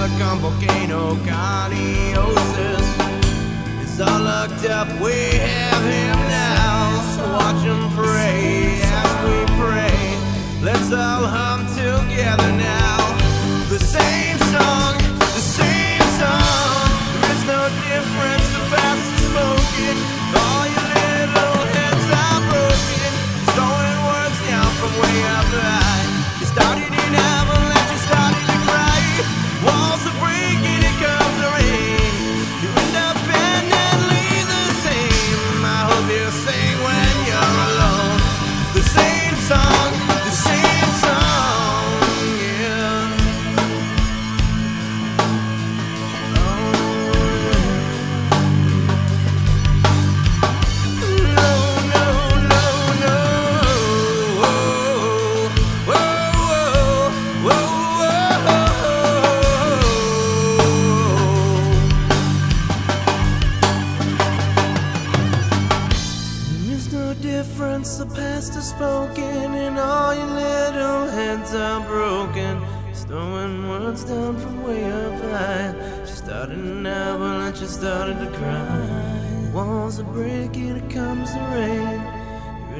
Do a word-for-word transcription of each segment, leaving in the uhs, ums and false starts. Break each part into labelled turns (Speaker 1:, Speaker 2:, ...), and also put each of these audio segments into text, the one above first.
Speaker 1: stuck on volcano carniosis. It's all locked up, we have him now. So watch him pray as we pray. Let's all hum together now. The same song, the same song. There is no difference, the past is spoken. All your little heads are broken. You're throwing words down from way up high. You started in avalanche, you started to cry. Walls are breaking, it comes the rain. You're independently the same. I hope you sing when you're alone. The same song, the same song, yeah. No, no, no, no. Whoa, whoa, whoa, There's no difference, the past is spoken, and all your little heads are broken. She's throwing words down from way up high. She started an avalanche, she started to cry. Walls are breaking, it comes the rain. You're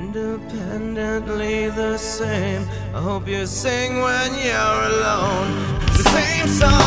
Speaker 1: independently the same. I hope you sing when you're alone. The same song.